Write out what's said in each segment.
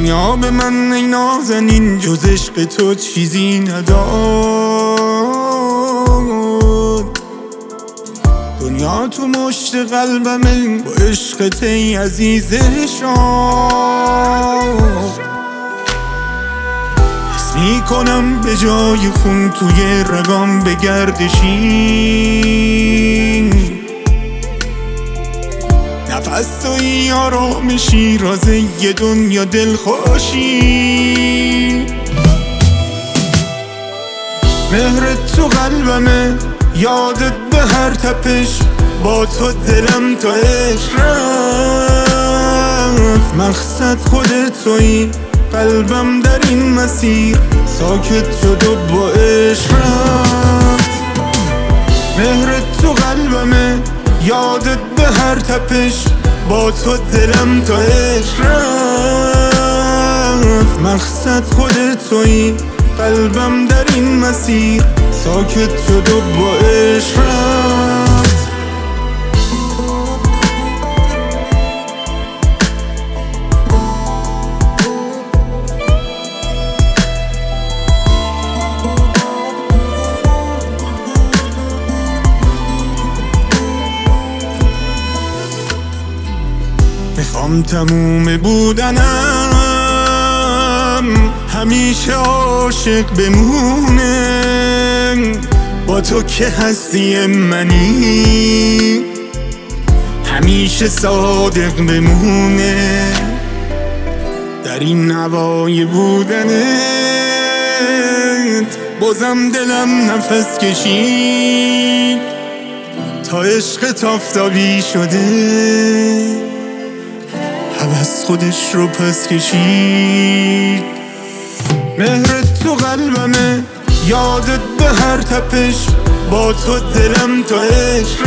دنیا به من ای نازنین جز عشق تو چیزی نداد. دنیا تو مشت قلبمه با عشقت ای عزیز شاه. حس میکنم به جای خون توی رگام بگردشی. نفس توی آرامشی راز یه دنیا دلخوشی. مهرت تو قلبمه یادت به هر تپش با تو دلم تا عشق رفت. مقصد خودت تویی قلبم در این مسیر ساکت شد و با عشق رفت. مهرت تو قلبمه یادت به هر تپش با تو دلم تا عشق رفت. مقصد خودت تویی قلبم در این مسیر ساکت شد و با عشق رفت. میخوام تموم بودنم همیشه عاشق بمونه. با تو که هستی منی همیشه صادق بمونه. در این هوای بودنت بازم دلم نفس کشید تا عشقت آفتابی شده. هوس خودش رو پس کشید. مهرت تو قلبمه یادت به هر تپش با تو دلم تا عشق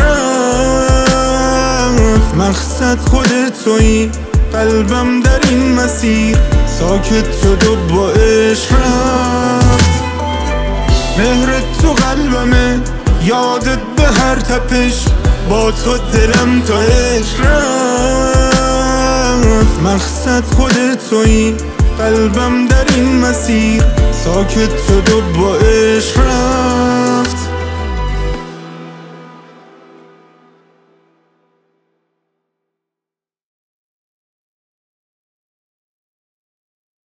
رفت. مقصد خودت تویی قلبم در این مسیر ساکت شد و با عشق رفت. مهرت تو قلبمه یادت به هر تپش با تو دلم تا عشق رفت. مقصد خودت تویی قلبم در این مسیر ساکت شد و با عشق رفت.